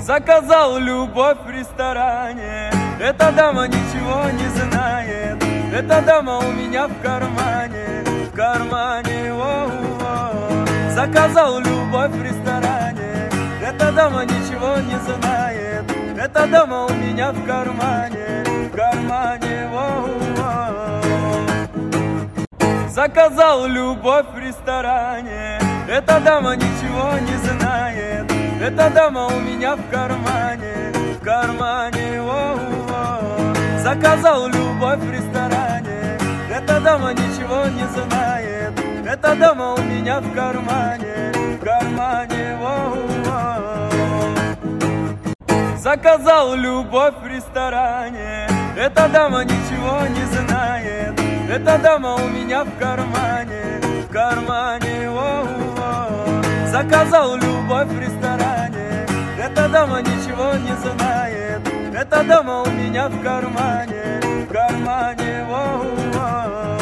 Заказал любовь в ресторане. Эта дама ничего не знает. Эта дама у меня в кармане. В кармане, о-о-о. Заказал любовь в ресторане. Эта дама ничего не знает. Эта дама у меня в кармане. В кармане, о-о-о. Заказал любовь в ресторане. Эта дама ничего не знает. Эта дама у меня в кармане. В кармане, о-о-о. Заказал любовь в ресторане. Эта дама ничего не знает. Эта дама у меня в кармане. В кармане, о-о-о. Заказал любовь в ресторане. Эта дама ничего не знает. Эта дама у меня в кармане. В кармане, о-о-о. Заказал любовь в ресторане. Эта дама ничего не знает. Эта дама у меня в кармане. В кармане, о-о-о.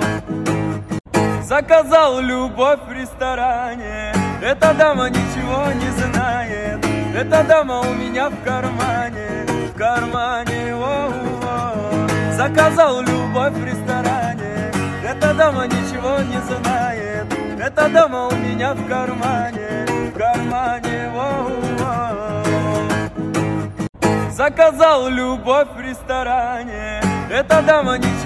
Заказал любовь в ресторане. Эта дама ничего не знает. Эта дама у меня в кармане. В кармане, о-о-о. Заказал любовь в ресторане. Эта дама ничего не знает. Эта дама у меня в кармане. В кармане, о-о-о. Заказал любовь в ресторане. Эта дама ничего